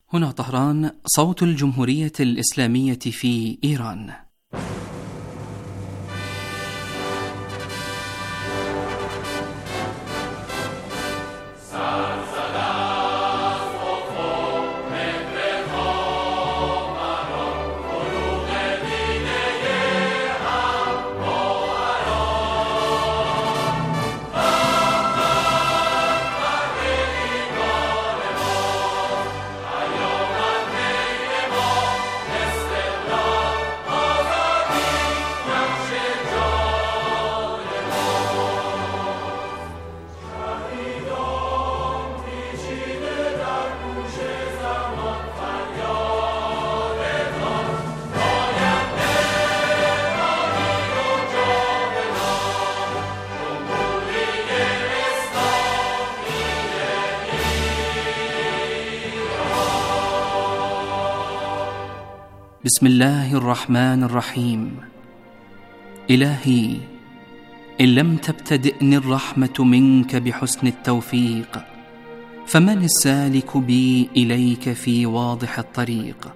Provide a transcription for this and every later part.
هنا طهران، صوت الجمهورية الإسلامية في إيران. بسم الله الرحمن الرحيم. إلهي، إن لم تبتدئني الرحمة منك بحسن التوفيق، فمن السالك بي إليك في واضح الطريق؟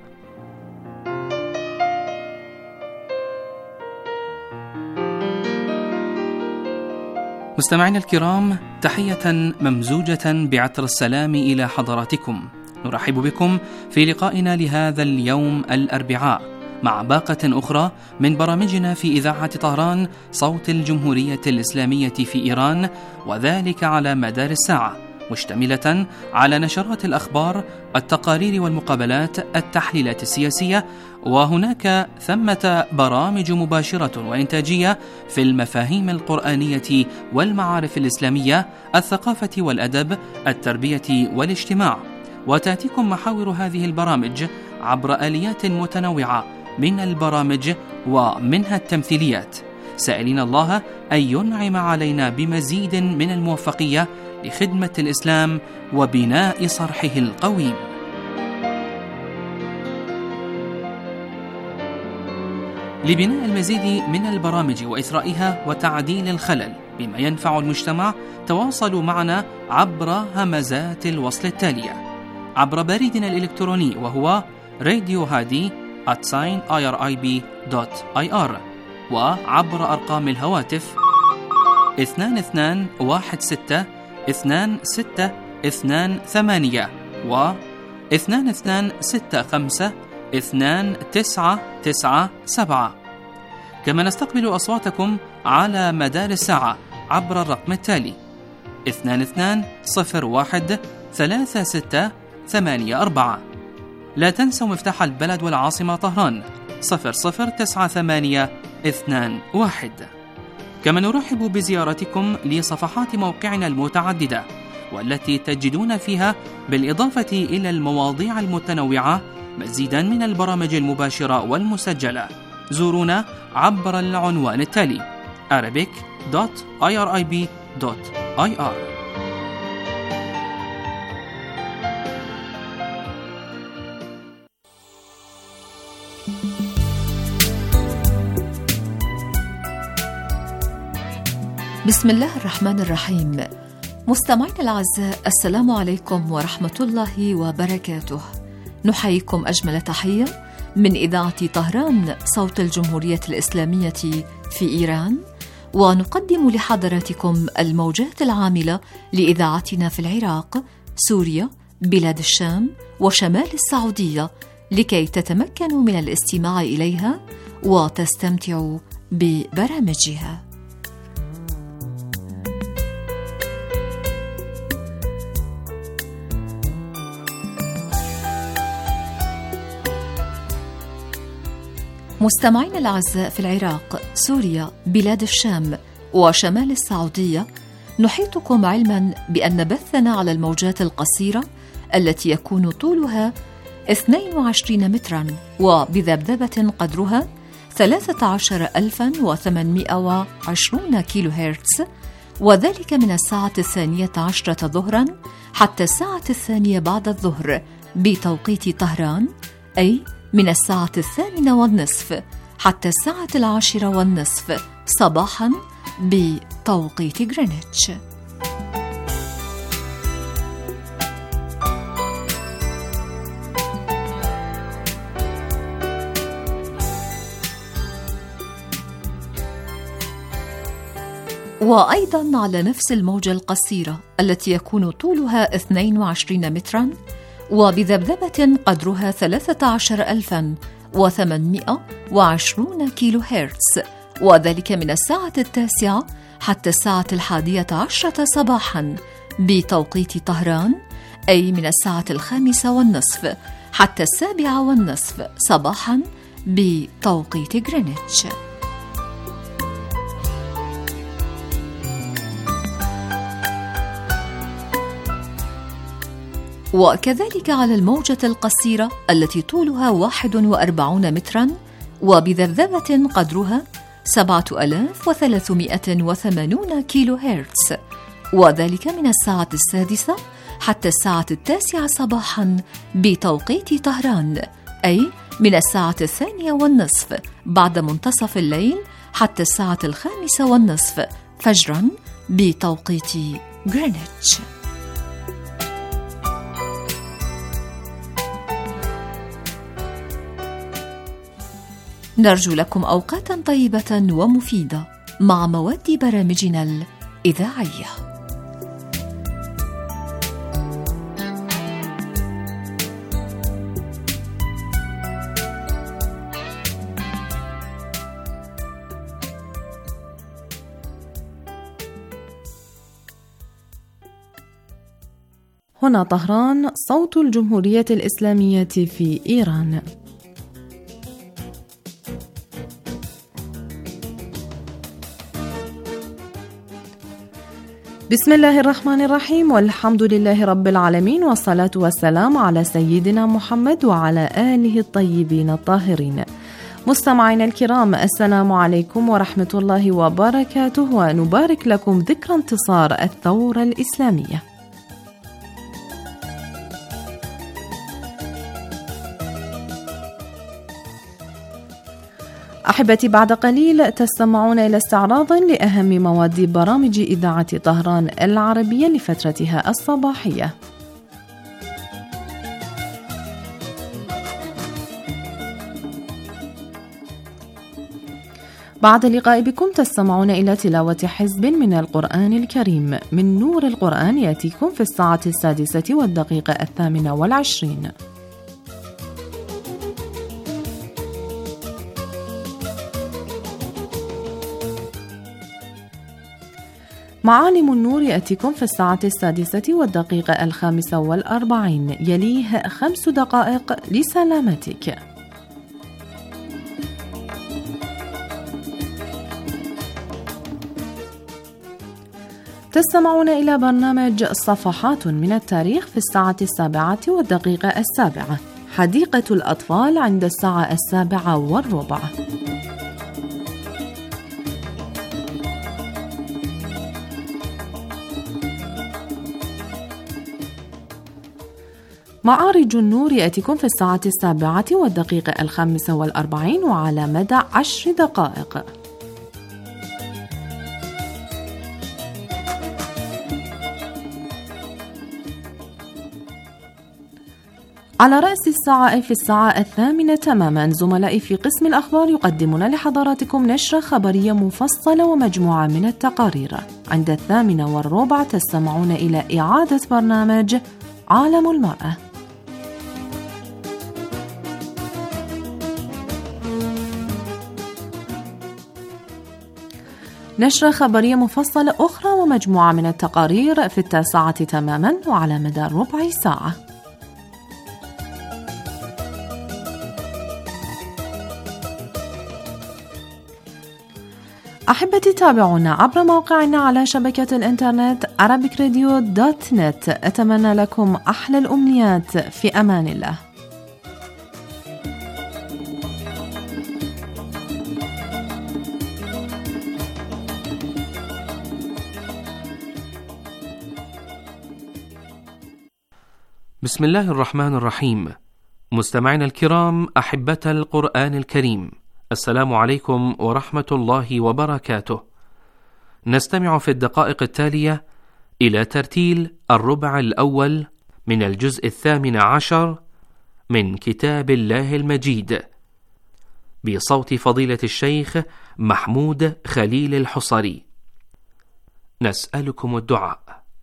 مستمعينا الكرام، تحية ممزوجة بعطر السلام إلى حضراتكم. نرحب بكم في لقائنا لهذا اليوم الأربعاء مع باقة أخرى من برامجنا في إذاعة طهران، صوت الجمهورية الإسلامية في إيران، وذلك على مدار الساعة، مشتملة على نشرات الأخبار، التقارير والمقابلات، التحليلات السياسية، وهناك ثمة برامج مباشرة وإنتاجية في المفاهيم القرآنية والمعارف الإسلامية، الثقافة والأدب، التربية والاجتماع. وتأتيكم محاور هذه البرامج عبر آليات متنوعة من البرامج ومنها التمثيليات، سائلين الله أن ينعم علينا بمزيد من الموفقية لخدمة الإسلام وبناء صرحه القويم. لبناء المزيد من البرامج وإثرائها وتعديل الخلل بما ينفع المجتمع، تواصلوا معنا عبر همزات الوصل التالية: عبر بريدنا الإلكتروني وهو radiohadi@irib.ir، وعبر أرقام الهواتف 22162628 و 22652997. كما نستقبل أصواتكم على مدار الساعة عبر الرقم التالي 22013684. لا تنسوا مفتاح البلد والعاصمة طهران 009821. كما نرحب بزيارتكم لصفحات موقعنا المتعددة، والتي تجدون فيها بالإضافة إلى المواضيع المتنوعة مزيدا من البرامج المباشرة والمسجلة. زورونا عبر العنوان التالي arabic.irib.ir. بسم الله الرحمن الرحيم. مستمعينا الأعزاء، السلام عليكم ورحمة الله وبركاته. نحييكم أجمل تحية من إذاعة طهران، صوت الجمهورية الإسلامية في إيران، ونقدم لحضراتكم الموجات العاملة لإذاعتنا في العراق، سوريا، بلاد الشام وشمال السعودية، لكي تتمكنوا من الاستماع إليها وتستمتعوا ببرامجها. مستمعين الأعزاء، في العراق، سوريا، بلاد الشام وشمال السعودية، نحيطكم علما بأن بثنا على الموجات القصيرة التي يكون طولها 22 مترا وبذبذبة قدرها 13820 كيلو هرتز، وذلك من الساعة 12 ظهرا حتى الساعة 2 بعد الظهر بتوقيت طهران، أي من الساعة 8:30 حتى الساعة 10:30 صباحا بتوقيت غرينتش. وأيضا على نفس الموجة القصيرة التي يكون طولها 22 مترا وبذبذبة قدرها 13820 كيلو هرتز، وذلك من الساعة 9 حتى الساعة 11 صباحا بتوقيت طهران، أي من الساعة 5:30 حتى 7:30 صباحا بتوقيت غرينتش. وكذلك على الموجة القصيرة التي طولها 41 مترا وبذبذبة قدرها 7380 كيلو هرتز، وذلك من الساعة 6 حتى الساعة 9 صباحا بتوقيت طهران، أي من الساعة 2:30 بعد منتصف الليل حتى الساعة 5:30 فجرا بتوقيت غرينتش. نرجو لكم أوقاتا طيبة ومفيدة مع مواد برامجنا الإذاعية. هنا طهران، صوت الجمهورية الإسلامية في إيران. بسم الله الرحمن الرحيم، والحمد لله رب العالمين، والصلاة والسلام على سيدنا محمد وعلى آله الطيبين الطاهرين. مستمعينا الكرام، السلام عليكم ورحمة الله وبركاته، ونبارك لكم ذكرى انتصار الثورة الإسلامية. أحبتي، بعد قليل تستمعون إلى استعراض لأهم مواد برامج إذاعة طهران العربية لفترتها الصباحية. بعد اللقاء بكم تستمعون إلى تلاوة حزب من القرآن الكريم من نور القرآن، يأتيكم في الساعة 6:28. معالم النور يأتيكم في الساعة 6:45، يليه 5 دقائق لسلامتك. تستمعون إلى برنامج صفحات من التاريخ في الساعة 7:07، حديقة الأطفال عند الساعة 7:15. معارج النور يأتيكم في الساعة 7:45 وعلى مدى 10 دقائق. على رأس الساعة في الساعة 8 تماما زملائي في قسم الأخبار يقدمون لحضراتكم نشرة خبرية مفصلة ومجموعة من التقارير. عند 8:15 تستمعون إلى إعادة برنامج عالم المرأة. نشرة خبرية مفصلة أخرى ومجموعة من التقارير في 9 تماما وعلى مدى ربع ساعة. أحبتي، تابعونا عبر موقعنا على شبكة الإنترنت arabicradio.net. أتمنى لكم أحلى الأمنيات، في أمان الله. بسم الله الرحمن الرحيم. مستمعينا الكرام، أحبة القرآن الكريم، السلام عليكم ورحمة الله وبركاته. نستمع في الدقائق التالية إلى ترتيل الربع الأول من الجزء 18 من كتاب الله المجيد بصوت فضيلة الشيخ محمود خليل الحصري. نسألكم الدعاء.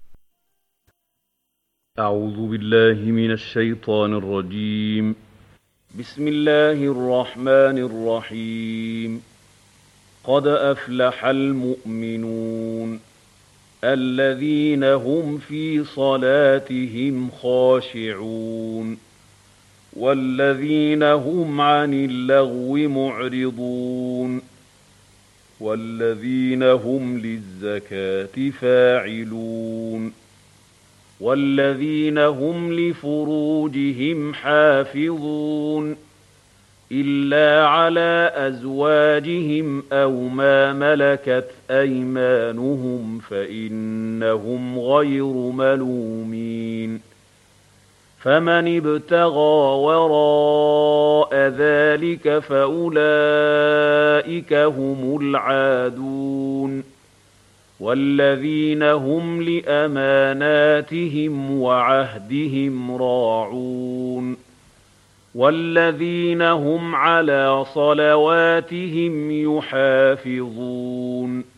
أعوذ بالله من الشيطان الرجيم. بسم الله الرحمن الرحيم. قد أفلح المؤمنون الذين هم في صلاتهم خاشعون والذين هم عن اللغو معرضون والذين هم للزكاة فاعلون والذين هم لفروجهم حافظون إلا على أزواجهم أو ما ملكت أيمانهم فإنهم غير ملومين. فمن ابتغى وراء ذلك فأولئك هم العادون والذين هم لأماناتهم وعهدهم راعون والذين هم على صلواتهم يحافظون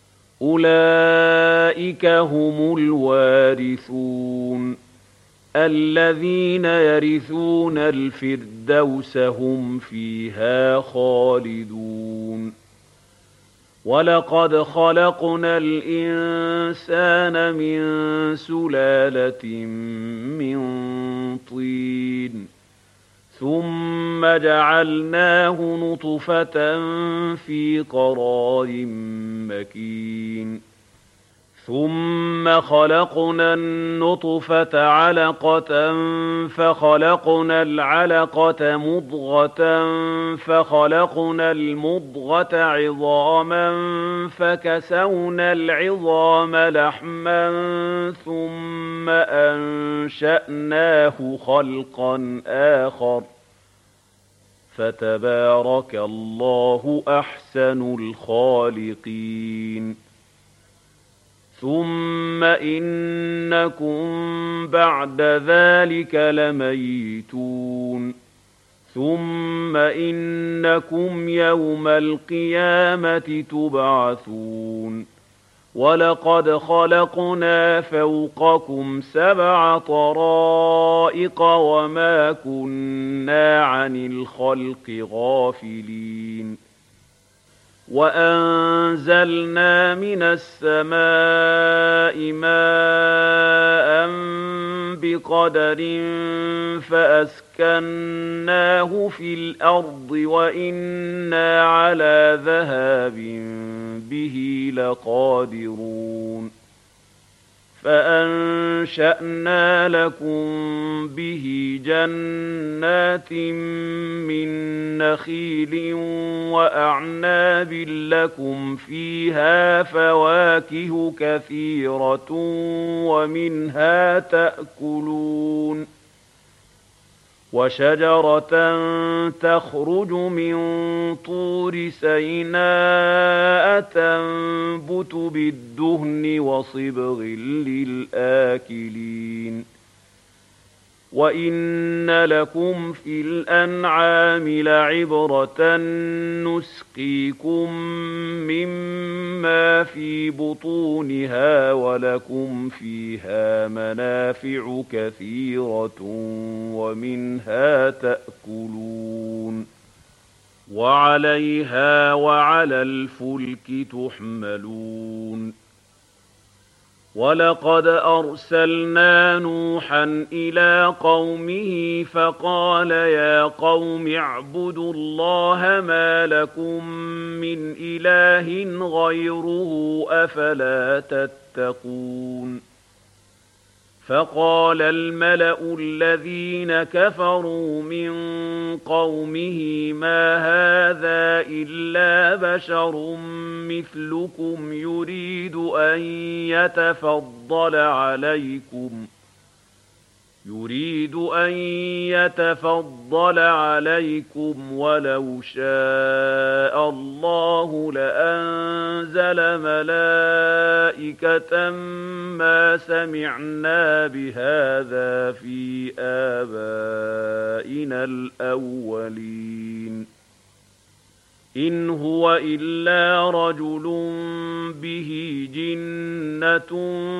أولئك هم الوارثون الذين يرثون الفردوس هم فيها خالدون. ولقد خلقنا الإنسان من سلالة من طين ثم جعلناه نطفة في قرار مكين ثم خلقنا النطفة علقة فخلقنا العلقة مضغة فخلقنا المضغة عظاما فكسونا العظام لحما ثم أنشأناه خلقا آخر فتبارك الله أحسن الخالقين. ثم إنكم بعد ذلك لميتون ثم إنكم يوم القيامة تبعثون. ولقد خلقنا فوقكم 7 طرائق وما كنا عن الخلق غافلين. وأنزلنا من السماء ماء بقدر فأسكناه في الأرض وإنا على ذهاب به لقادرون. فأنشأنا لكم به جنات من نخيل وأعناب لكم فيها فواكه كثيرة ومنها تأكلون. وشجرة تخرج من طور سيناء تنبت بالدهن وصبغ للآكلين. وإن لكم في الأنعام لعبرة نسقيكم مما في بطونها ولكم فيها منافع كثيرة ومنها تأكلون وعليها وعلى الفلك تحملون. ولقد أرسلنا نوحا إلى قومه فقال يا قوم اعبدوا الله ما لكم من إله غيره أفلا تتقون. فقال الملأ الذين كفروا من قومه ما هذا إلا بشر مثلكم يريد أن يتفضل عليكم ولو شاء الله لأنزل ملائكة ما سمعنا بهذا في آبائنا الأولين. إن هو إلا رجل به جنة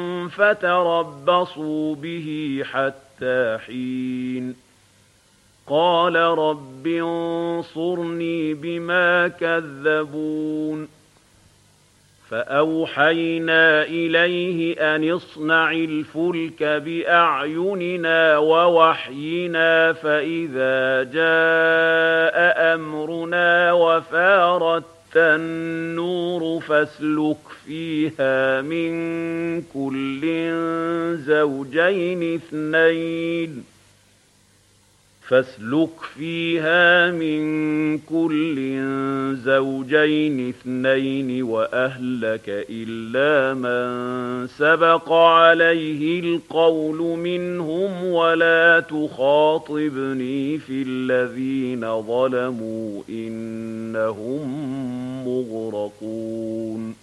فتربصوا به حتى حين قال رب انصرني بما كذبون فأوحينا إليه أن اصنع الفلك بأعيننا ووحينا فإذا جاء أمرنا وفارت النور فاسلك فيها من كل زوجين اثنين وأهلك إلا من سبق عليه القول منهم ولا تخاطبني في الذين ظلموا إنهم مغرقون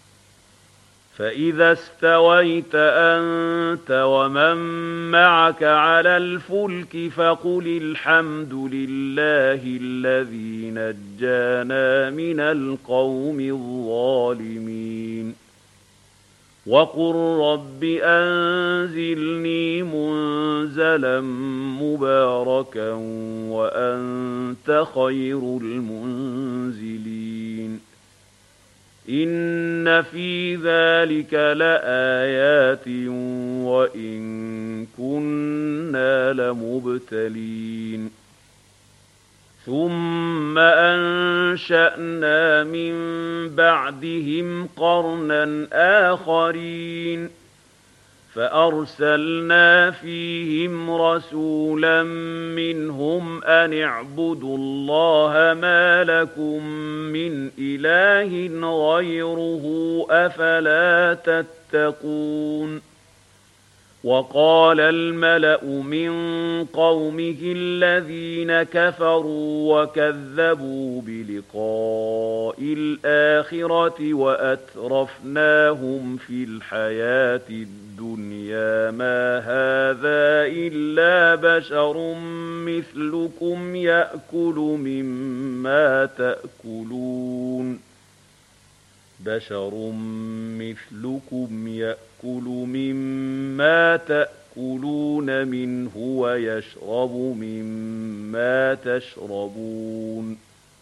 فإذا استويت أنت ومن معك على الفلك فقل الحمد لله الذي نجانا من القوم الظالمين وقل رب أنزلني منزلا مباركا وأنت خير المنزلين إن في ذلك لآيات وإن كنا لمبتلين ثم أنشأنا من بعدهم قرنا آخرين فأرسلنا فيهم رسولا منهم أن اعبدوا الله ما لكم من إله غيره أفلا تتقون وقال الملأ من قومه الذين كفروا وكذبوا بلقاء الآخرة وأترفناهم في الحياة الدنيا ما هذا إلا بشر مثلكم يأكل مما تأكلون منه ويشرب مما تشربون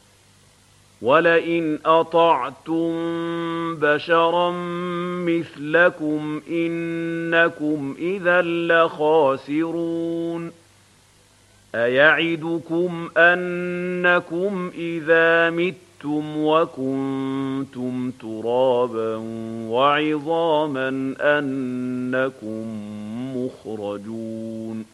ولئن أطعتم بشرا مثلكم إنكم إذا لخاسرون أيعدكم أنكم إذا متم وكنتم ترابا وعظاما أنكم مخرجون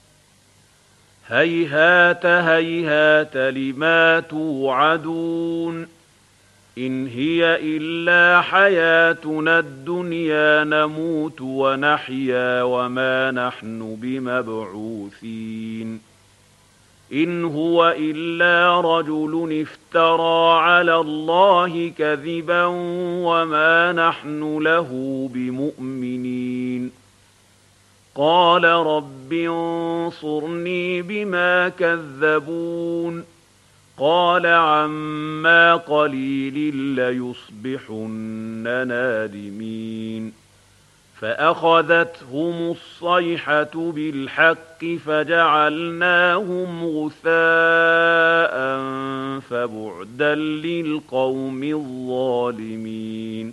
هيهات هيهات لما توعدون إن هي إلا حياتنا الدنيا نموت ونحيا وما نحن بمبعوثين إن هو إلا رجل افترى على الله كذبا وما نحن له بمؤمنين قال رب انصرني بما كذبون قال عما قليل ليصبحن نادمين فأخذتهم الصيحة بالحق فجعلناهم غثاء فبعدا للقوم الظالمين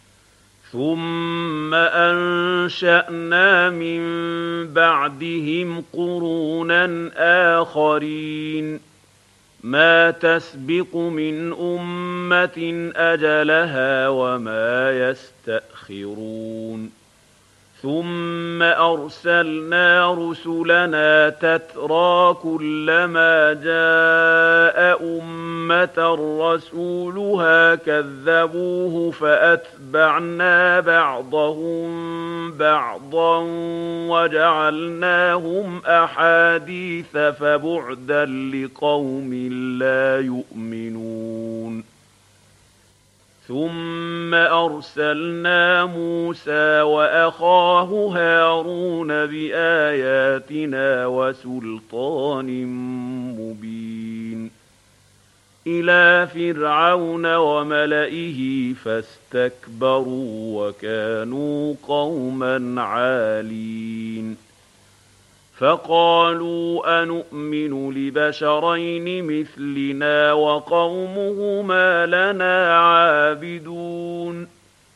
ثم أنشأنا من بعدهم قرونا آخرين ما تسبق من أمة أجلها وما يستأخرون ثم أرسلنا رسلنا تترى كلما جاء أمة رسولها كذبوه فأتبعنا بعضهم بعضا وجعلناهم أحاديث فبعدا لقوم لا يؤمنون ثم أرسلنا موسى وأخاه هارون بآياتنا وسلطان مبين إلى فرعون وملئه فاستكبروا وكانوا قوما عالين فقالوا أنؤمن لبشرين مثلنا وقومهما لنا عابدون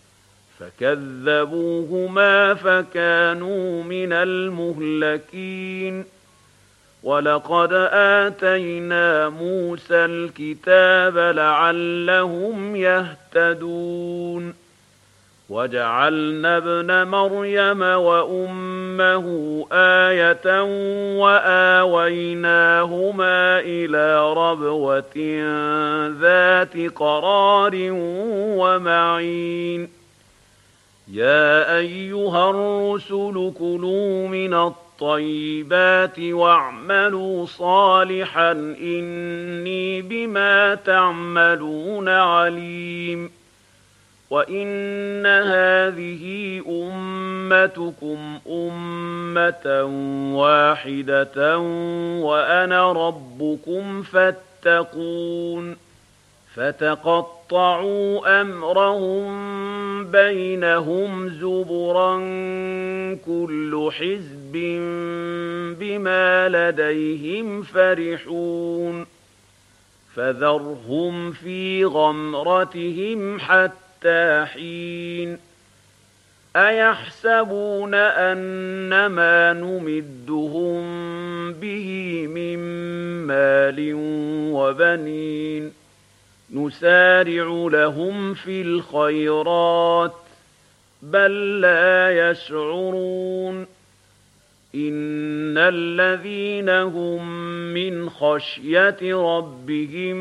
فكذبوهما فكانوا من المهلكين ولقد آتينا موسى الكتاب لعلهم يهتدون وجعلنا ابن مريم وأمه آية وآويناهما إلى ربوة ذات قرار ومعين يا أيها الرسل كلوا من الطيبات واعملوا صالحا إني بما تعملون عليم وإن هذه أمتكم أمة واحدة وأنا ربكم فاتقون فتقطعوا أمرهم بينهم زبرا كل حزب بما لديهم فرحون فذرهم في غمرتهم حتى حين أيحسبون أنما نمدهم به من مال وبنين نسارع لهم في الخيرات بل لا يشعرون إن الذين هم من خشية ربهم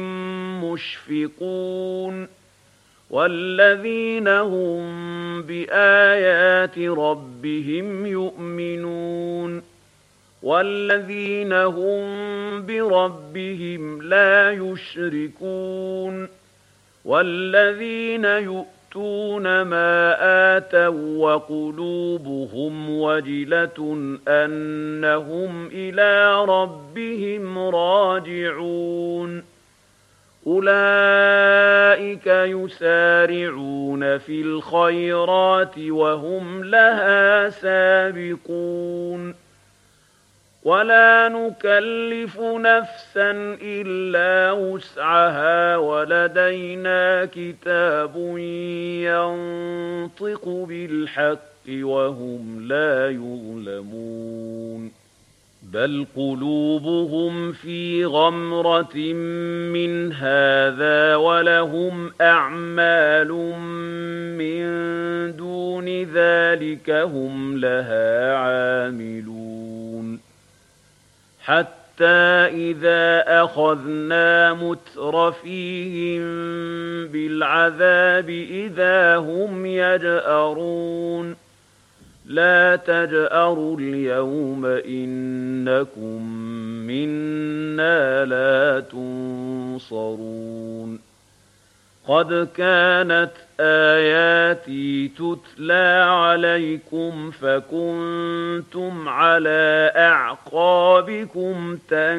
مشفقون والذين هم بآيات ربهم يؤمنون والذين هم بربهم لا يشركون والذين يؤتون ما آتوا وقلوبهم وجلة أنهم إلى ربهم راجعون أولئك يسارعون في الخيرات وهم لها سابقون ولا نكلف نفسا إلا وسعها ولدينا كتاب ينطق بالحق وهم لا يظلمون بل قلوبهم في غمرة من هذا ولهم أعمال من دون ذلك هم لها عاملون حتى إذا أخذنا مترفيهم بالعذاب إذا هم يجأرون لا تجأروا اليوم إنكم منا لا تنصرون قد كانت آياتي تتلى عليكم فكنتم على أعقابكم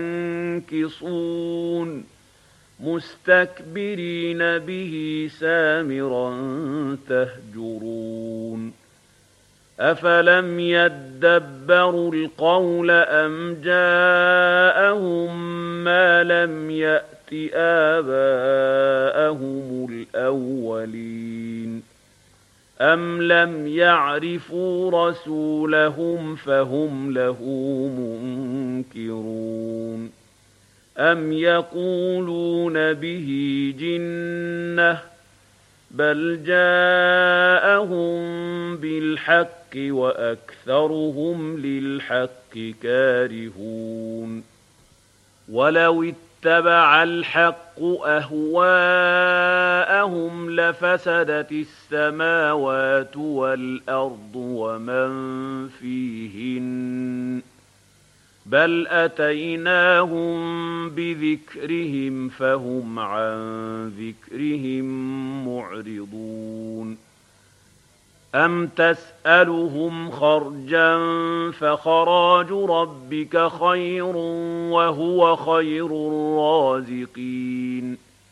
تنكصون مستكبرين به سامرا تهجرون أفلم يدبروا القول أم جاءهم ما لم يأت آباءهم الأولين أم لم يعرفوا رسولهم فهم له منكرون أم يقولون به جنة بل جاءهم بالحق وأكثرهم للحق كارهون ولو اتبع الحق أهواءهم لفسدت السماوات والأرض ومن فيهن بل أتيناهم بذكرهم فهم عن ذكرهم معرضون أم تسألهم خرجا فخراج ربك خير وهو خير الرازقين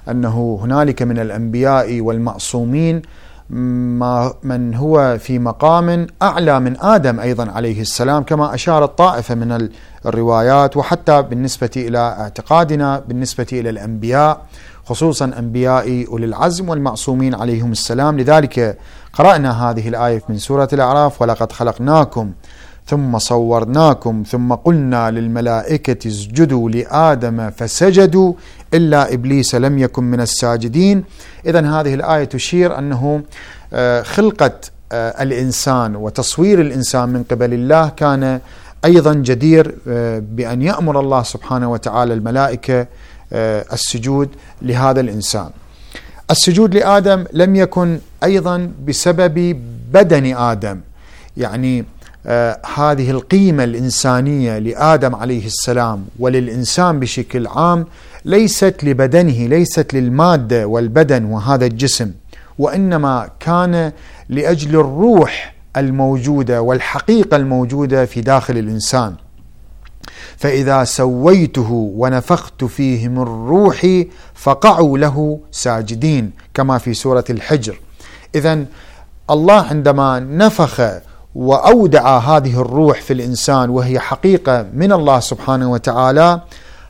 أنه هنالك من الأنبياء والمعصومين من هو في مقام أعلى من آدم أيضا عليه السلام، كما أشارت طائفة من الروايات، وحتى بالنسبة إلى اعتقادنا بالنسبة إلى الأنبياء خصوصا أنبياء أولي العزم والمعصومين عليهم السلام. لذلك قرأنا هذه الآية من سورة الأعراف: ولقد خلقناكم ثم صورناكم ثم قلنا للملائكة اسجدوا لآدم فسجدوا إلا إبليس لم يكن من الساجدين. إذن هذه الآية تشير أنه خلقة الإنسان وتصوير الإنسان من قبل الله كان أيضا جدير بأن يأمر الله سبحانه وتعالى الملائكة السجود لهذا الإنسان. السجود لآدم لم يكن أيضا بسبب بدن آدم، يعني هذه القيمة الإنسانية لآدم عليه السلام وللإنسان بشكل عام ليست لبدنه، ليست للمادة والبدن وهذا الجسم، وإنما كان لأجل الروح الموجودة والحقيقة الموجودة في داخل الإنسان. فإذا سويته ونفخت فيه من روحي فقعوا له ساجدين، كما في سورة الحجر. إذن الله عندما نفخ وأودع هذه الروح في الإنسان وهي حقيقة من الله سبحانه وتعالى،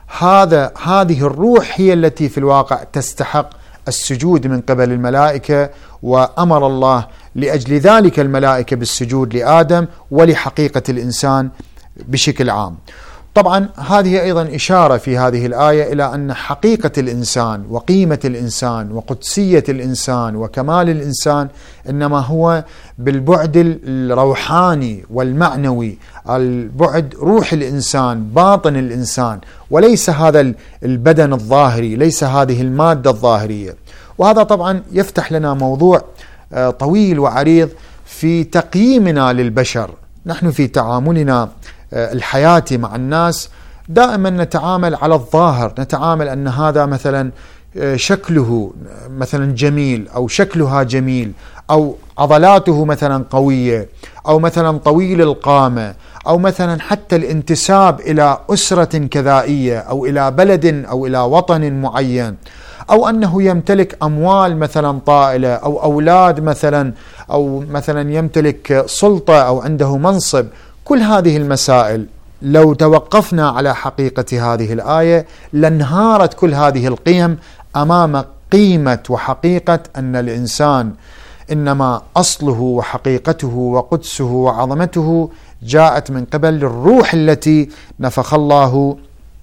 هذه الروح هي التي في الواقع تستحق السجود من قبل الملائكة، وأمر الله لأجل ذلك الملائكة بالسجود لآدم ولحقيقة الإنسان بشكل عام. طبعا هذه أيضا إشارة في هذه الآية إلى أن حقيقة الإنسان وقيمة الإنسان وقدسية الإنسان وكمال الإنسان إنما هو بالبعد الروحاني والمعنوي، البعد روح الإنسان، باطن الإنسان، وليس هذا البدن الظاهري، ليس هذه المادة الظاهرية. وهذا طبعا يفتح لنا موضوع طويل وعريض في تقييمنا للبشر. نحن في تعاملنا الحياتي مع الناس دائما نتعامل على الظاهر، نتعامل أن هذا مثلا شكله مثلا جميل أو شكلها جميل أو عضلاته مثلا قوية أو مثلا طويل القامة أو مثلا حتى الانتساب إلى أسرة كذائية أو إلى بلد أو إلى وطن معين، أو أنه يمتلك أموال مثلا طائلة أو أولاد مثلا، أو مثلا يمتلك سلطة أو عنده منصب. كل هذه المسائل لو توقفنا على حقيقة هذه الآية لانهارت كل هذه القيم أمام قيمة وحقيقة أن الإنسان إنما أصله وحقيقته وقدسه وعظمته جاءت من قبل الروح التي نفخ الله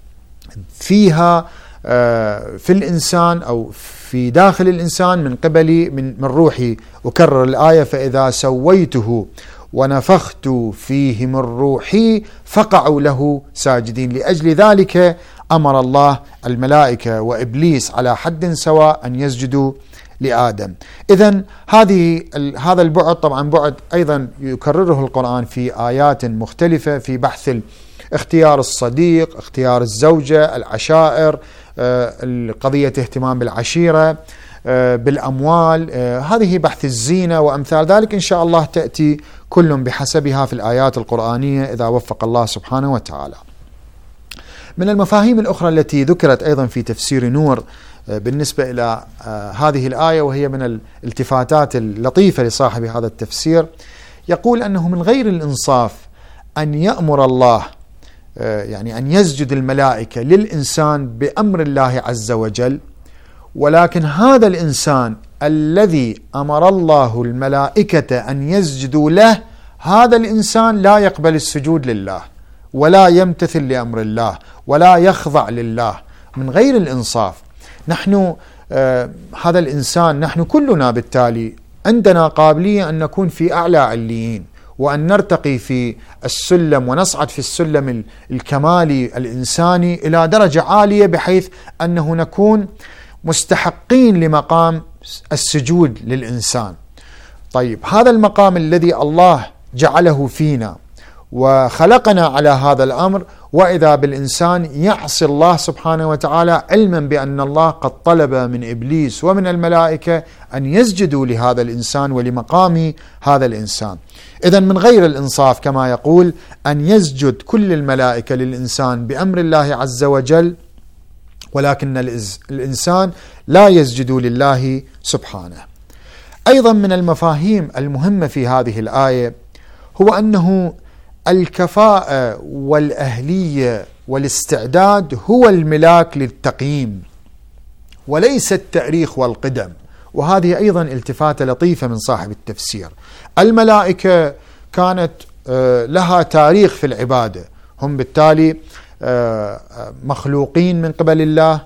فيها في الإنسان أو في داخل الإنسان من قبل من روحي. أكرر الآية: فإذا سويته ونفخت فيه من روحي فقعوا له ساجدين. لأجل ذلك أمر الله الملائكة وإبليس على حد سواء أن يسجدوا لآدم. إذن هذا البعد طبعا بعد أيضا يكرره القرآن في آيات مختلفة في بحث اختيار الصديق، اختيار الزوجة، العشائر، قضية اهتمام بالعشيرة، بالأموال، هذه بحث الزينة وأمثال ذلك. إن شاء الله تأتي كل بحسبها في الآيات القرآنية إذا وفق الله سبحانه وتعالى. من المفاهيم الأخرى التي ذكرت أيضا في تفسير نور بالنسبة إلى هذه الآية، وهي من الالتفاتات اللطيفة لصاحب هذا التفسير، يقول أنه من غير الإنصاف أن يأمر الله يعني أن يسجد الملائكة للإنسان بأمر الله عز وجل، ولكن هذا الإنسان الذي أمر الله الملائكة أن يسجدوا له، هذا الإنسان لا يقبل السجود لله ولا يمتثل لأمر الله ولا يخضع لله. من غير الإنصاف. نحن هذا الإنسان، نحن كلنا بالتالي عندنا قابلية أن نكون في أعلى عليين وأن نرتقي في السلم ونصعد في السلم الكمالي الإنساني إلى درجة عالية بحيث أنه نكون مستحقين لمقام السجود للإنسان. طيب هذا المقام الذي الله جعله فينا وخلقنا على هذا الأمر، وإذا بالإنسان يعصي الله سبحانه وتعالى علما بأن الله قد طلب من إبليس ومن الملائكة أن يسجدوا لهذا الإنسان ولمقام هذا الإنسان. إذن من غير الإنصاف كما يقول أن يسجد كل الملائكة للإنسان بأمر الله عز وجل، ولكن الإنسان لا يسجد لله سبحانه. أيضا من المفاهيم المهمة في هذه الآية هو أنه الكفاءة والأهلية والاستعداد هو الملاك للتقييم وليس التأريخ والقدم. وهذه أيضا التفاتة لطيفة من صاحب التفسير. الملائكة كانت لها تاريخ في العبادة، هم بالتالي مخلوقين من قبل الله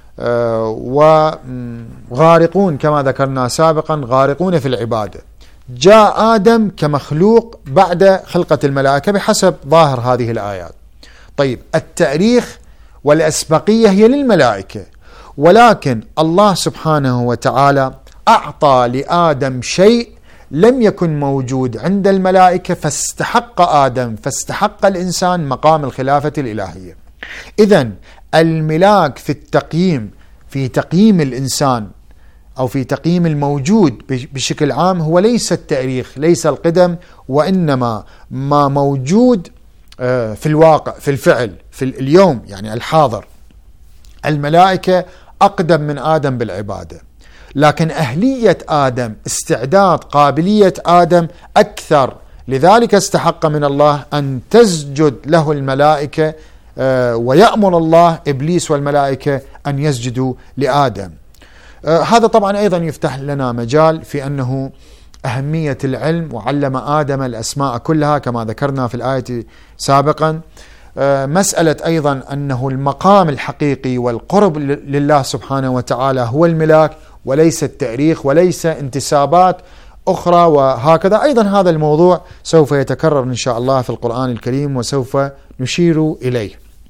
وغارقون كما ذكرنا سابقا، غارقون في العبادة. جاء آدم كمخلوق بعد خلقة الملائكة بحسب ظاهر هذه الآيات. طيب التاريخ والأسبقية هي للملائكة، ولكن الله سبحانه وتعالى أعطى لآدم شيء لم يكن موجود عند الملائكة، فاستحق الإنسان مقام الخلافة الإلهية. إذن الملاك في التقييم، في تقييم الإنسان أو في تقييم الموجود بشكل عام، هو ليس التاريخ، ليس القدم، وإنما ما موجود في الواقع، في الفعل، في اليوم، يعني الحاضر. الملائكة أقدم من آدم بالعبادة، لكن أهلية آدم، استعداد، قابلية آدم أكثر، لذلك استحق من الله أن تسجد له الملائكة، ويأمر الله إبليس والملائكة أن يسجدوا لآدم. هذا طبعا أيضا يفتح لنا مجال في أنه أهمية العلم، وعلم آدم الأسماء كلها كما ذكرنا في الآية سابقا. مسألة أيضا أنه المقام الحقيقي والقرب لله سبحانه وتعالى هو الملاك وليس التاريخ وليس انتسابات أخرى، وهكذا. أيضا هذا الموضوع سوف يتكرر إن شاء الله في القرآن الكريم وسوف نشير إليه.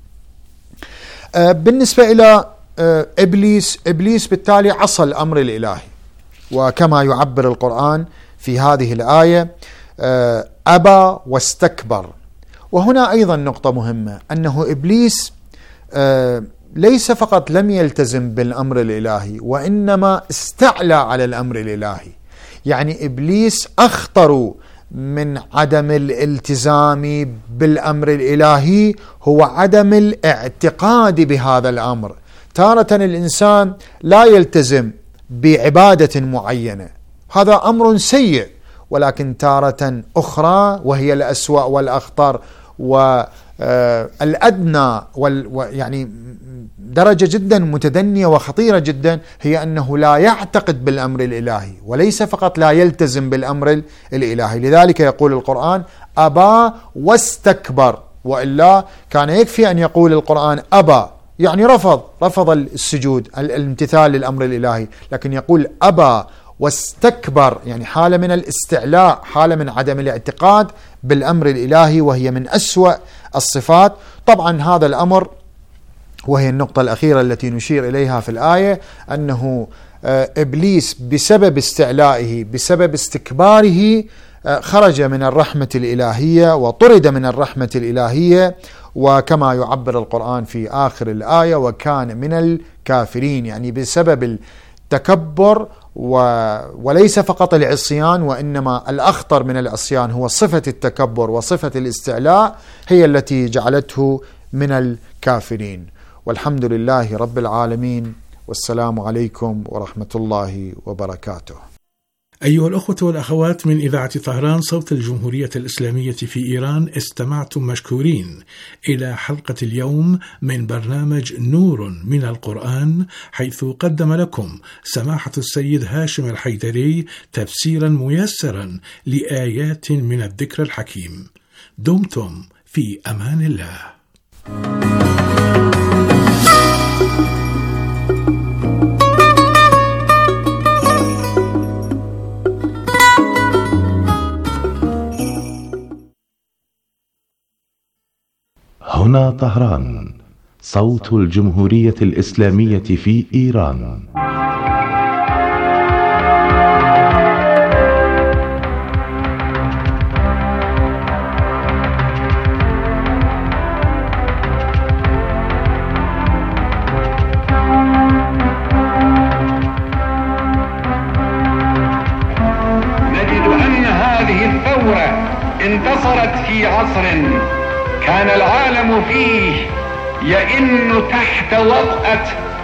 بالنسبة إلى إبليس بالتالي عصى الأمر الإلهي، وكما يعبر القرآن في هذه الآية أبى واستكبر. وهنا أيضا نقطة مهمة، أنه إبليس ليس فقط لم يلتزم بالأمر الإلهي، وإنما استعلى على الأمر الإلهي. يعني إبليس أخطر من عدم الالتزام بالأمر الإلهي هو عدم الاعتقاد بهذا الأمر. تارة الإنسان لا يلتزم بعبادة معينة، هذا أمر سيء، ولكن تارة أخرى وهي الأسوأ والأخطر والأدنى يعني درجة جدا متدنية وخطيرة جدا، هي أنه لا يعتقد بالأمر الإلهي، وليس فقط لا يلتزم بالأمر الإلهي. لذلك يقول القرآن أبى واستكبر، وإلا كان يكفي أن يقول القرآن أبى، يعني رفض السجود، الامتثال للأمر الإلهي، لكن يقول أبى واستكبر، يعني حالة من الاستعلاء، حالة من عدم الاعتقاد بالأمر الإلهي، وهي من أسوأ الصفات. طبعا هذا الأمر، وهي النقطة الأخيرة التي نشير إليها في الآية، أنه إبليس بسبب استعلائه، بسبب استكباره، خرج من الرحمة الإلهية وطرد من الرحمة الإلهية، وكما يعبر القرآن في آخر الآية وكان من الكافرين، يعني بسبب التكبر وليس فقط العصيان، وإنما الأخطر من العصيان هو صفة التكبر وصفة الاستعلاء، هي التي جعلته من الكافرين. والحمد لله رب العالمين، والسلام عليكم ورحمة الله وبركاته. أيها الأخوة والأخوات من إذاعة طهران صوت الجمهورية الإسلامية في إيران، استمعتم مشكورين إلى حلقة اليوم من برنامج نور من القرآن، حيث قدم لكم سماحة السيد هاشم الحيدري تفسيرا ميسرا لآيات من الذكر الحكيم. دمتم في أمان الله. هنا طهران صوت الجمهورية الإسلامية في إيران. نجد أن هذه الثورة انتصرت في عصر كان العالم فيه يئن تحت وطأة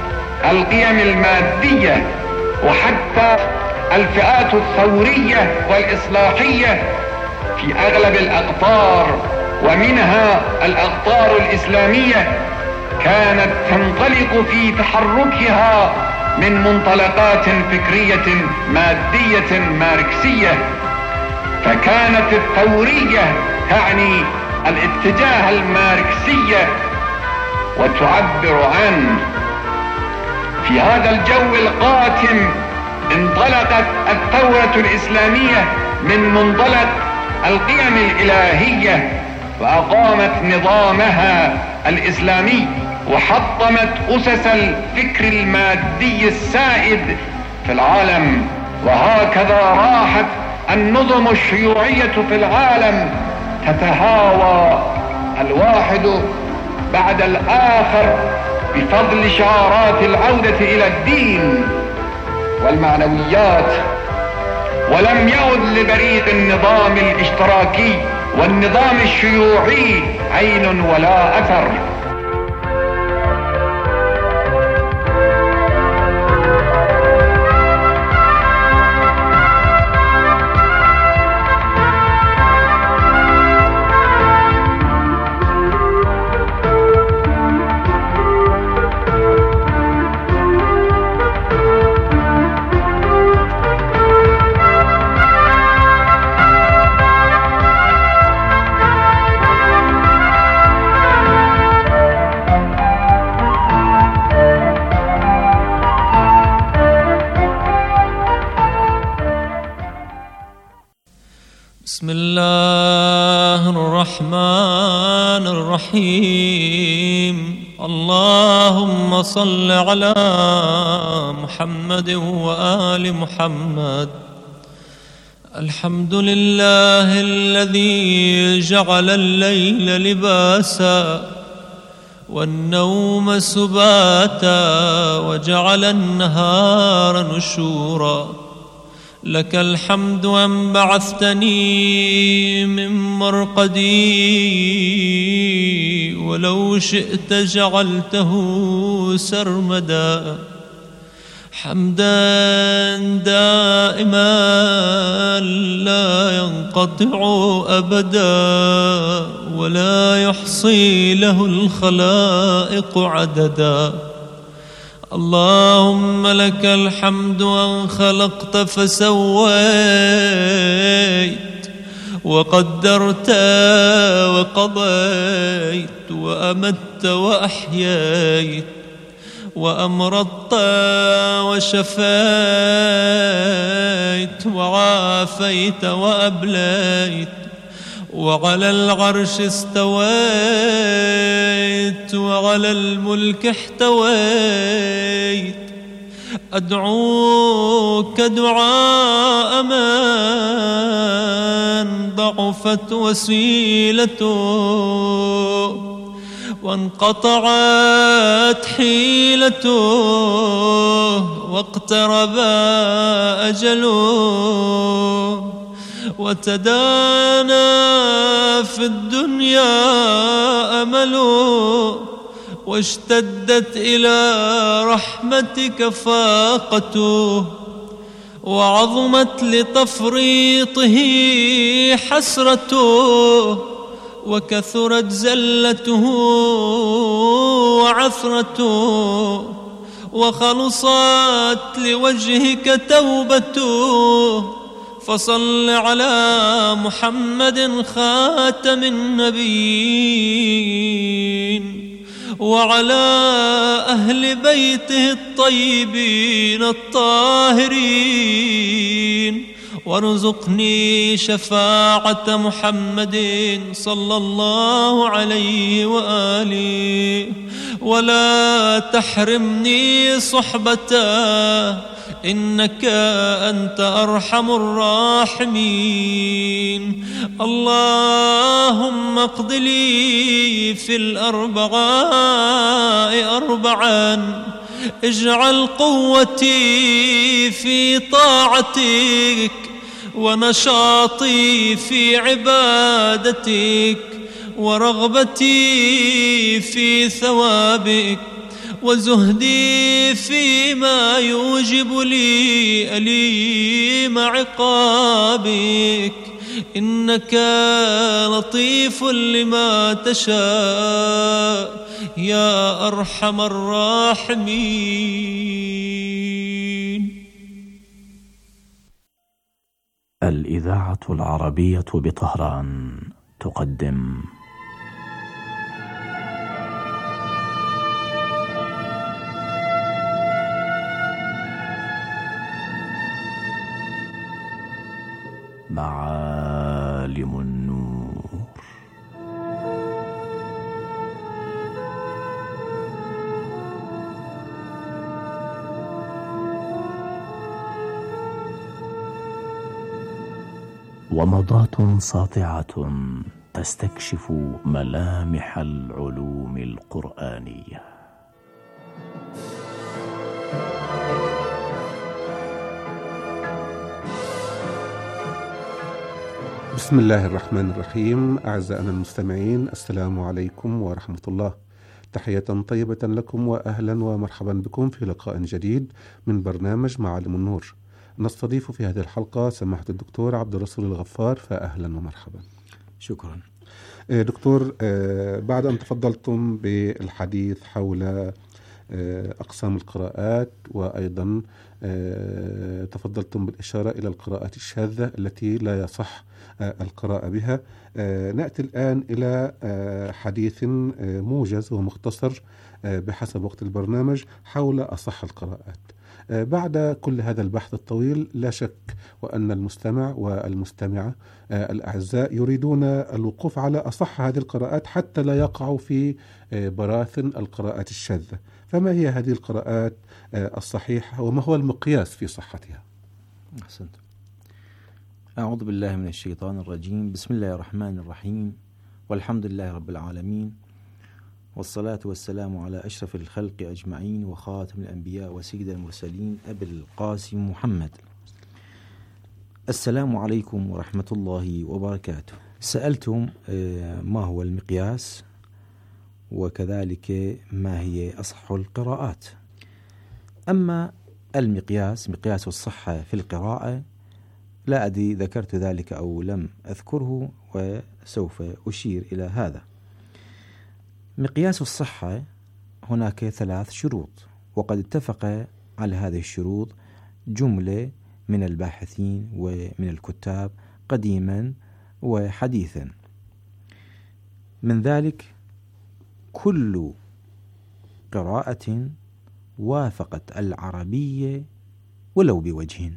القيم المادية وحتى الفئات الثورية والإصلاحية في أغلب الأقطار، ومنها الأقطار الإسلامية، كانت تنطلق في تحركها من منطلقات فكرية مادية ماركسية. فكانت الثورية تعني الاتجاه الماركسي وتعبر عنه. في هذا الجو القاتم انطلقت الثورة الإسلامية من منطلق القيم الإلهية، وأقامت نظامها الإسلامي وحطمت أسس الفكر المادي السائد في العالم. وهكذا راحت النظم الشيوعية في العالم تتهاوى الواحد بعد الآخر بفضل شعارات العودة إلى الدين والمعنويات، ولم يعد لبريق النظام الاشتراكي والنظام الشيوعي عين ولا أثر. بسم الله الرحمن الرحيم. اللهم صل على محمد وآل محمد. الحمد لله الذي جعل الليل لباسا والنوم سباتا وجعل النهار نشورا. لك الحمد أن بعثتني من مرقدي ولو شئت جعلته سرمدا. حمدا دائما لا ينقطع أبدا ولا يحصي له الخلائق عددا. اللهم لك الحمد أن خلقت فسويت وقدرت وقضيت وأمت وأحييت وأمرضت وشفيت وعافيت وأبليت وعلى العرش استويت وعلى الملك احتويت. أدعوك دعاء من ضعفت وسيلته وانقطعت حيلته واقترب أجله وتدانى في الدنيا أمله واشتدت إلى رحمتك فاقته وعظمت لتفريطه حسرته وكثرت زلته وعثرته وخلصت لوجهك توبته. فصل على محمد خاتم النبيين وعلى أهل بيته الطيبين الطاهرين وارزقني شفاعة محمد صلى الله عليه وآله ولا تحرمني صحبته إنك أنت أرحم الراحمين. اللهم اقض لي في الأربعاء أربعا. اجعل قوتي في طاعتك ونشاطي في عبادتك ورغبتي في ثوابك وزهدي فيما يوجب لي أليم عقابك. إنك لطيف لما تشاء يا أرحم الراحمين. الإذاعة العربية بطهران تقدم معالم النور. ومضات ساطعة تستكشف ملامح العلوم القرآنية. بسم الله الرحمن الرحيم. أعزائنا المستمعين، السلام عليكم ورحمة الله. تحية طيبة لكم وأهلا ومرحبا بكم في لقاء جديد من برنامج معالم النور. نستضيف في هذه الحلقة سماحة الدكتور عبد الرسول الغفار، فأهلا ومرحبا. شكرا دكتور، بعد أن تفضلتم بالحديث حول أقسام القراءات، وأيضا تفضلتم بالإشارة إلى القراءات الشاذة التي لا يصح القراءة بها، نأتي الآن إلى حديث موجز ومختصر بحسب وقت البرنامج حول أصح القراءات. بعد كل هذا البحث الطويل، لا شك وأن المستمع والمستمعة الأعزاء يريدون الوقوف على أصح هذه القراءات حتى لا يقعوا في براثن القراءات الشاذة. فما هي هذه القراءات الصحيحة وما هو المقياس في صحتها؟ أحسنت. أعوذ بالله من الشيطان الرجيم. بسم الله الرحمن الرحيم، والحمد لله رب العالمين، والصلاة والسلام على أشرف الخلق أجمعين وخاتم الأنبياء وسيد المرسلين أبي القاسم محمد. السلام عليكم ورحمة الله وبركاته. سألتم ما هو المقياس، وكذلك ما هي أصح القراءات. أما المقياس، مقياس الصحة في القراءة، لا أدري ذكرت ذلك أو لم أذكره، وسوف أشير إلى هذا. مقياس الصحة هناك 3 شروط، وقد اتفق على هذه الشروط جملة من الباحثين ومن الكتاب قديما وحديثا. من ذلك كل قراءة وافقت العربية ولو بوجه.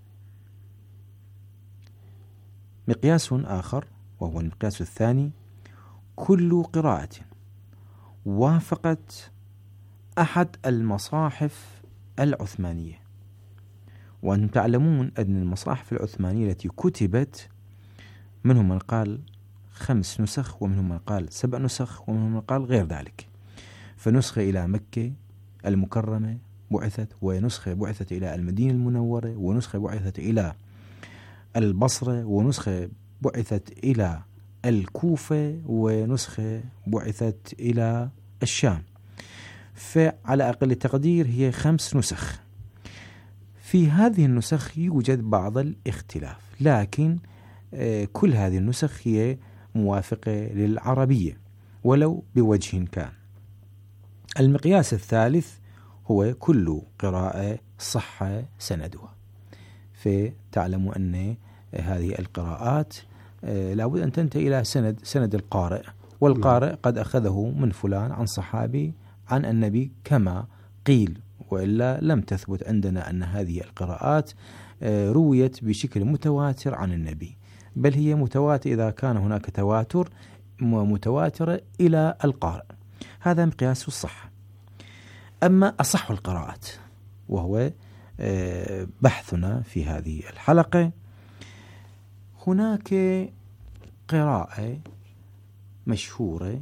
مقياس آخر وهو المقياس الثاني، كل قراءة وافقت أحد المصاحف العثمانية. وأنتم تعلمون أن المصاحف العثمانية التي كتبت منهم من قال 5 نسخ، ومنهم من قال 7 نسخ، ومنهم من قال غير ذلك. فنسخة إلى مكة المكرمة بعثت، ونسخة بعثت إلى المدينة المنورة، ونسخة بعثت إلى البصرة، ونسخة بعثت إلى الكوفة، ونسخة بعثت إلى الشام. فعلى أقل تقدير هي 5 نسخ. في هذه النسخ يوجد بعض الاختلاف، لكن كل هذه النسخ هي موافقة للعربية ولو بوجه كان. المقياس الثالث هو كل قراءة صح سندها. فتعلموا أن هذه القراءات لابد أن تنتهي إلى سند القارئ، والقارئ قد أخذه من فلان عن صحابي عن النبي كما قيل، وإلا لم تثبت عندنا أن هذه القراءات رويت بشكل متواتر عن النبي، بل هي متواتر إذا كان هناك تواتر متواترة إلى القارئ. هذا مقياس الصحة. أما أصح القراءات وهو بحثنا في هذه الحلقة، هناك قراءة مشهورة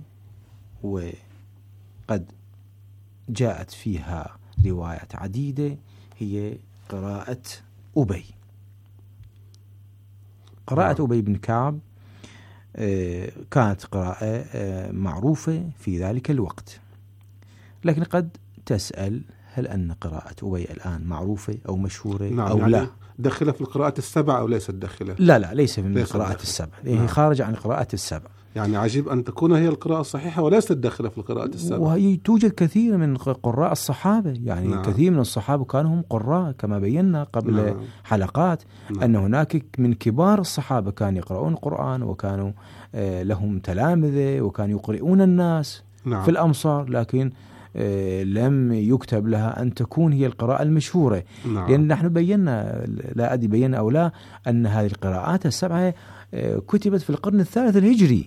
وقد جاءت فيها روايات عديدة، هي قراءة أبي. قراءة أبي بن كعب كانت قراءة معروفة في ذلك الوقت. لكن قد تسأل هل أن قراءة أبي الآن معروفة أو مشهورة أو يعني لا؟ داخلة في القراءات السبع أو ليست داخلة؟ لا ليس من القراءات السبع، هي خارج عن القراءات السبع. يعني عجيب أن تكون هي القراءة الصحيحة وليست داخلة في القراءات السبع. وهي توجد كثير من قراء الصحابة، يعني كثير من الصحابة كانوا هم قراء كما بينا قبل حلقات أن هناك من كبار الصحابة كانوا يقرؤون القرآن وكانوا لهم تلامذة وكانوا يقرؤون الناس في الأمصار، لكن لم يكتب لها أن تكون هي القراءة المشهورة. لأن نحن بينا، لا أدري بينا أو لا، أن هذه القراءات السبعة كتبت في القرن الثالث الهجري.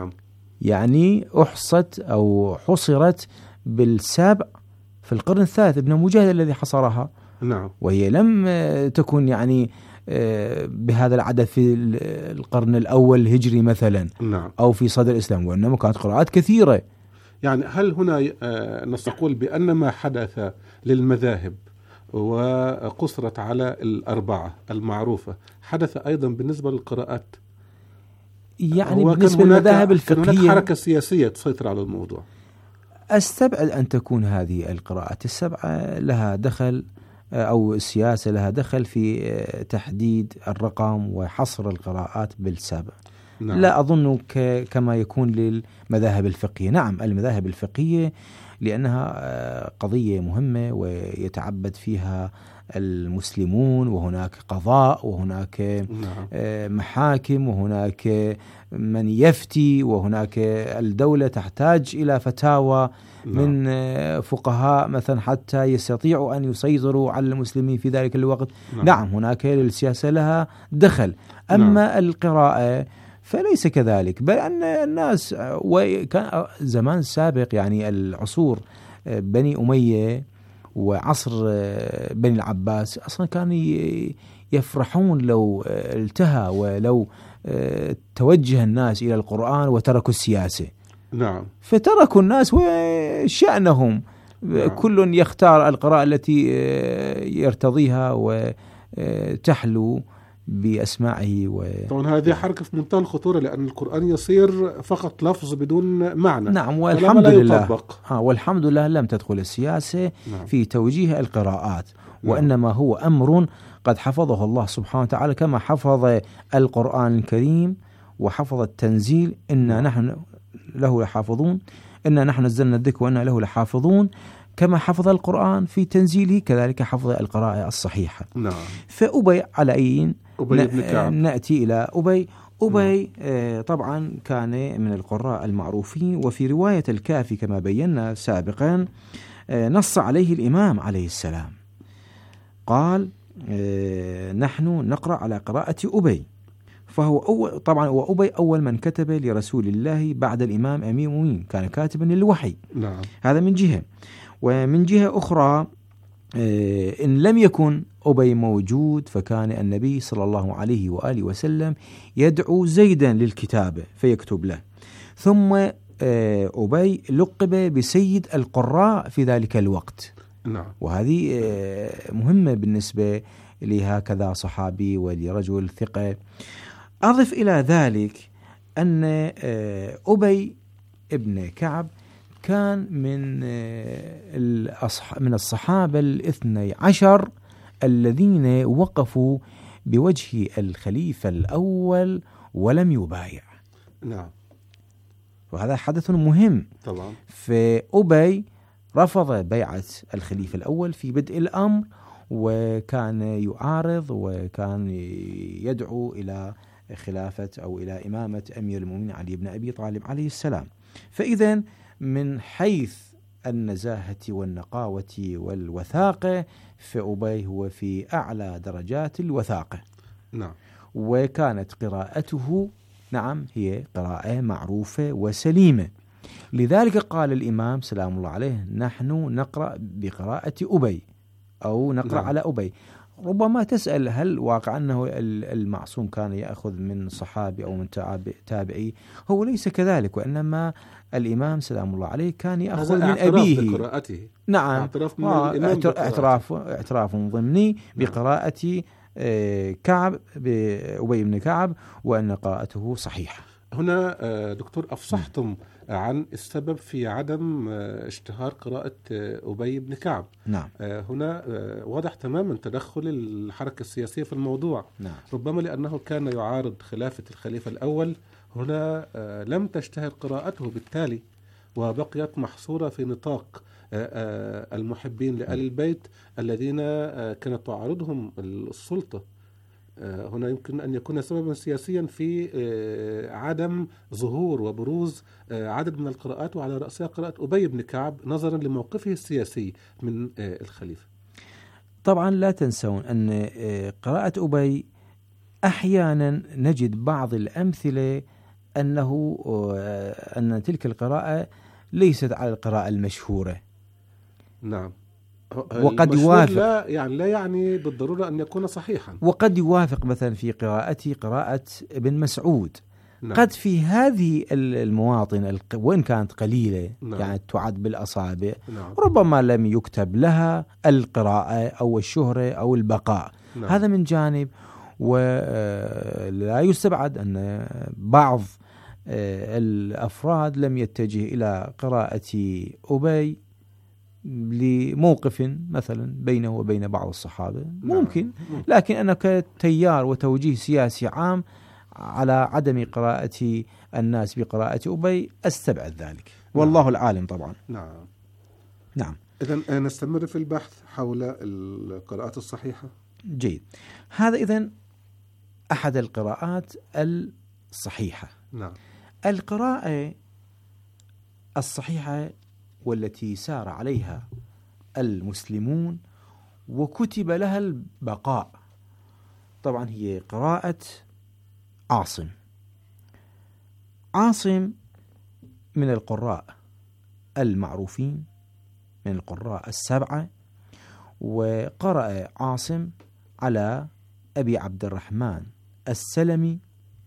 يعني أحصت أو حصرت بالسابع في القرن الثالث، ابن مجاهد الذي حصرها. وهي لم تكن يعني بهذا العدد في القرن الأول الهجري مثلا أو في صدر الإسلام، وإنما كانت قراءات كثيرة. يعني هل هنا نقول بأن ما حدث للمذاهب وقصرت على الأربعة المعروفة حدث أيضا بالنسبة للقراءات؟ يعني بالنسبة للمذاهب الفقهية هناك حركة سياسية تسيطر على الموضوع. أستبعد أن تكون هذه القراءات السبعة لها دخل، أو السياسة لها دخل في تحديد الرقم وحصر القراءات بالسبع. لا أظن كما يكون للمذاهب الفقهية. نعم، المذاهب الفقهية لأنها قضية مهمة ويتعبد فيها المسلمون، وهناك قضاء وهناك محاكم وهناك من يفتي، وهناك الدولة تحتاج إلى فتاوى من فقهاء مثلا حتى يستطيعوا أن يسيطروا على المسلمين في ذلك الوقت. نعم هناك السياسة لها دخل. أما القراءة فليس كذلك، بل أن الناس وكان زمان سابق، يعني العصور بني أمية وعصر بني العباس أصلا كانوا يفرحون لو التهى ولو توجه الناس إلى القرآن وتركوا السياسة. فتركوا الناس وشأنهم، كل يختار القراءة التي يرتضيها وتحلو بأسماعه طبعا هذه حركة في منتهى الخطورة، لأن القرآن يصير فقط لفظ بدون معنى. نعم، والحمد لله والحمد لله لم تدخل السياسة في توجيه القراءات، وإنما هو أمر قد حفظه الله سبحانه وتعالى، كما حفظ القرآن الكريم وحفظ التنزيل. إنا نحن له لحافظون، إنا نحن نزلنا الذكر وإنا له لحافظون. كما حفظ القرآن في تنزيله كذلك حفظ القراءة الصحيحة. فأبي على أين نأتي إلى أبي طبعا كان من القراء المعروفين، وفي رواية الكافي كما بينا سابقا نص عليه الإمام عليه السلام، قال نحن نقرأ على قراءة أبي، فهو طبعا وأبي أول من كتب لرسول الله بعد الإمام أمير المؤمنين، كان كاتبا للوحي. هذا من جهة. ومن جهة أخرى إن لم يكن أبي موجود فكان النبي صلى الله عليه وآله وسلم يدعو زيدا للكتابة فيكتب له. ثم أبي لقب بسيد القراء في ذلك الوقت. وهذه مهمة بالنسبة لهكذا صحابي ولرجل ثقة. أضف إلى ذلك أن أبي ابن كعب كان من الصحابة 12 الذين وقفوا بوجه الخليفة الأول ولم يبايع. وهذا حدث مهم طبعا. فأبي رفض بيعة الخليفة الأول في بدء الأمر، وكان يعارض وكان يدعو إلى خلافة أو إلى إمامة أمير المؤمنين علي بن أبي طالب عليه السلام. فإذن من حيث النزاهة والنقاوة والوثاقة فأبي هو في أعلى درجات الوثاقة. وكانت قراءته هي قراءة معروفة وسليمة. لذلك قال الإمام سلام الله عليه نحن نقرأ بقراءة أبي أو نقرأ على أبي. ربما تسأل هل واقع أنه المعصوم كان يأخذ من صحابي أو من تابعي؟ هو ليس كذلك، وإنما الإمام سلام الله عليه كان يأخذ من أبيه. نعم، اعتراف ضمني بقراءة كعب أبي بن كعب، وأن قراءته صحيحة. هنا دكتور أفصحتم عن السبب في عدم اشتهار قراءة أبي بن كعب. نعم. هنا واضح تماما تدخل الحركة السياسية في الموضوع. نعم. ربما لأنه كان يعارض خلافة الخليفة الأول، هنا لم تشتهر قراءته بالتالي، وبقيت محصورة في نطاق المحبين لآل البيت الذين كانت تعارضهم السلطة. هنا يمكن أن يكون سببا سياسيا في عدم ظهور وبروز عدد من القراءات، وعلى رأسها قراءة أبي بن كعب نظرا لموقفه السياسي من الخليفة. طبعا لا تنسون أن قراءة أبي أحيانا نجد بعض الأمثلة أن تلك القراءة ليست على القراءة المشهورة. نعم. وقد يوافق، لا يعني بالضرورة أن يكون صحيحا، وقد يوافق مثلا في قراءتي قراءة ابن مسعود. نعم. قد في هذه المواطن وإن كانت قليلة، نعم. يعني تعد بالأصابع، نعم. ربما لم يكتب لها القراءة أو الشهرة أو البقاء. نعم. هذا من جانب. ولا يستبعد أن بعض الأفراد لم يتجه إلى قراءة أبي لموقف مثلا بينه وبين بعض الصحابة، ممكن. لكن أنا كتيار وتوجيه سياسي عام على عدم قراءة الناس بقراءة أبي أستبعد ذلك، والله العالم طبعا. نعم. نعم. إذن نستمر في البحث حول القراءات الصحيحة. جيد. هذا إذن أحد القراءات الصحيحة. نعم. القراءة الصحيحة والتي سار عليها المسلمون وكتب لها البقاء طبعا هي قراءة عاصم. عاصم من القراء المعروفين، من القراء السبعة، وقرأ عاصم على أبي عبد الرحمن السلمي،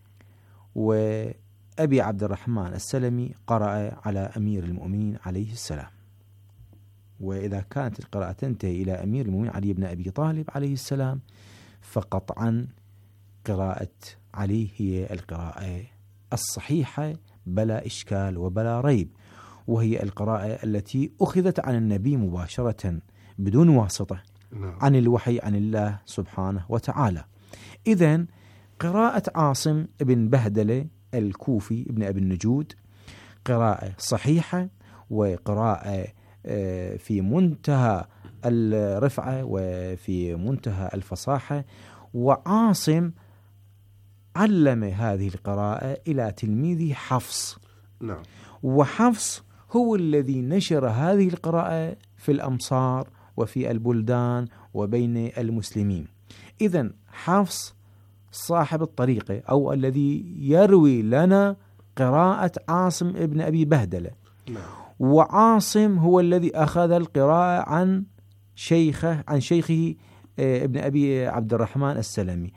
وأبي عبد الرحمن السلمي قرأ على أمير المؤمنين عليه السلام. وإذا كانت القراءة تنتهي إلى أمير المؤمنين علي بن أبي طالب عليه السلام فقطعا قراءة علي هي القراءة الصحيحة بلا إشكال وبلا ريب، وهي القراءة التي أخذت عن النبي مباشرة بدون واسطة عن الوحي عن الله سبحانه وتعالى. إذن قراءة عاصم ابن بهدلة الكوفي ابن أبي النجود قراءة صحيحة وقراءة في منتهى الرفعة وفي منتهى الفصاحة. وعاصم علم هذه القراءة إلى تلميذه حفص. نعم. وحفص هو الذي نشر هذه القراءة في الأمصار وفي البلدان وبين المسلمين. إذن حفص صاحب الطريقة أو الذي يروي لنا قراءة عاصم ابن أبي بهدلة. نعم. وعاصم هو الذي أخذ القراءة عن شيخه ابن أبي عبد الرحمن السلمي،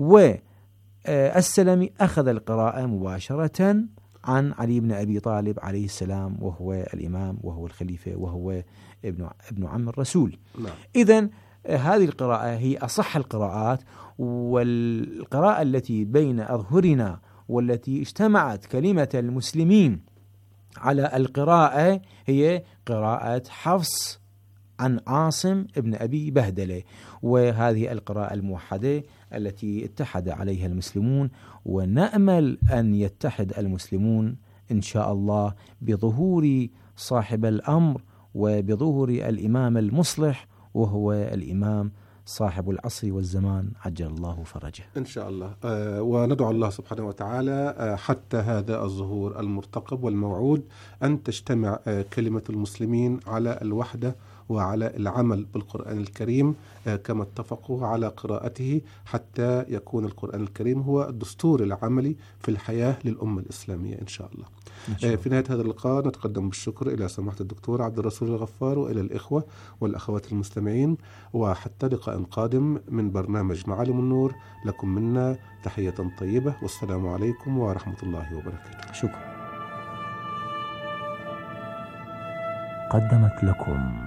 والسلمي أخذ القراءة مباشرة عن علي بن أبي طالب عليه السلام، وهو الإمام وهو الخليفة وهو ابن عم الرسول. نعم. إذن هذه القراءة هي أصح القراءات، والقراءة التي بين أظهرنا والتي اجتمعت كلمة المسلمين على القراءة هي قراءة حفص عن عاصم ابن أبي بهدلة، وهذه القراءة الموحدة التي اتحد عليها المسلمون، ونأمل أن يتحد المسلمون إن شاء الله بظهور صاحب الأمر وبظهور الإمام المصلح وهو الإمام صاحب العصر والزمان عجل الله فرجه إن شاء الله. وندعو الله سبحانه وتعالى حتى هذا الظهور المرتقب والموعود أن تجتمع كلمة المسلمين على الوحدة وعلى العمل بالقرآن الكريم كما اتفقوا على قراءته، حتى يكون القرآن الكريم هو الدستور العملي في الحياة للأمة الإسلامية إن شاء الله. في نهاية هذا اللقاء نتقدم بالشكر إلى سماحة الدكتور عبد الرسول الغفار وإلى الإخوة والأخوات المستمعين، وحتى لقاء قادم من برنامج معالم النور، لكم منا تحية طيبة، والسلام عليكم ورحمة الله وبركاته. شكرا. قدمت لكم